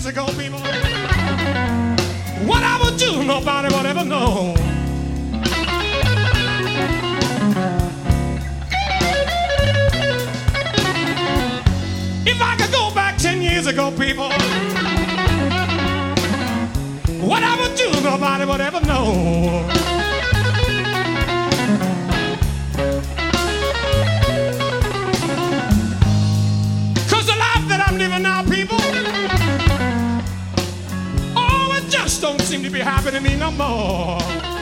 years ago, people, what I would do, nobody would ever know. If I could go back 10 years ago, people, what I would do, nobody would ever know. Cause the life that I'm living now, people, oh, it just don't seem to be happening to me no more.